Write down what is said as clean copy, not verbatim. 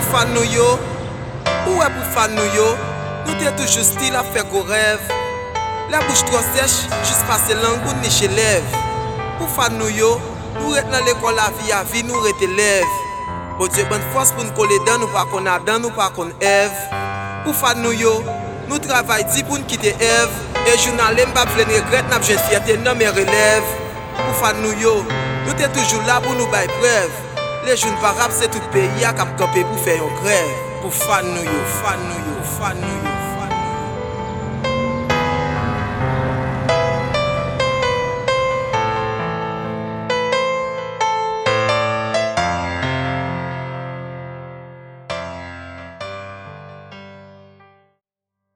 fan nou yo, ou est pour fan nou yo, nous t'es toujours style à faire gros rêve. La bouche trop sèche, juste passer langue pour nicher lèvres. Pour fan nou yo, nous rete dans l'école la vie à vie, nous rete élèves. Bon Dieu, bonne force pour nous coller dans, nous pas qu'on Adam, nous pas qu'on Ève. Pour fan nou yo, nous travaillons pour nous quitter Ève. Et journal m'pa plein regret, n'a pas fierté, non mais relève. Pour fan nou yo, nous t'es toujours là pour nous bailler preuve. Les jeunes parapes c'est tout pays à cap camper pour faire une grève. Pour fan nou yo, fan nou yo, fan nou yo.